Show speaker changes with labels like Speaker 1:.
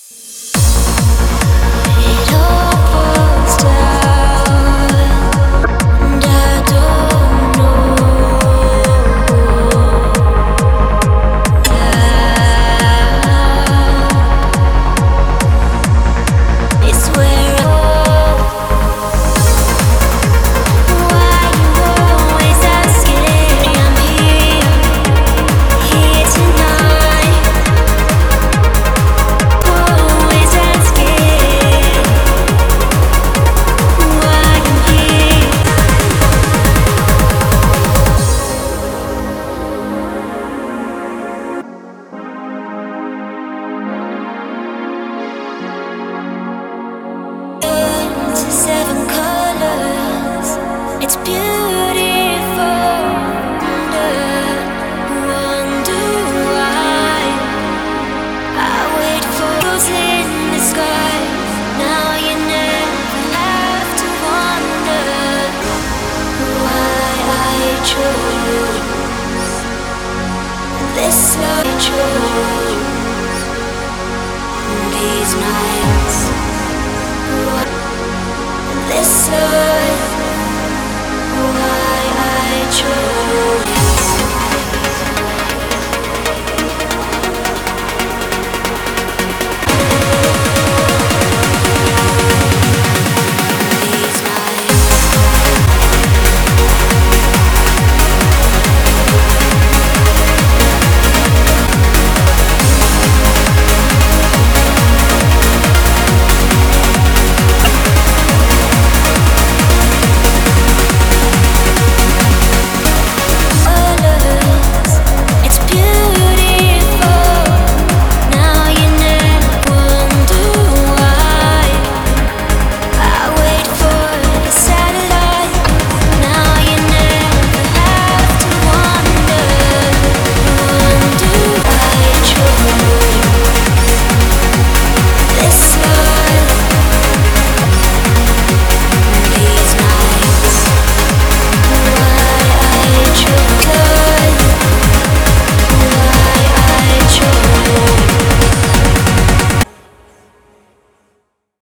Speaker 1: It all falls down, and I don't know now. It's where I go. Why you always asking? I'm here tonight. Always asking why I'm here. Into seven colors, it's beautiful. Wonder why I wait for those in the sky. Now you never have to wonder why I chose this love. I chose these nights. This love, why I chose.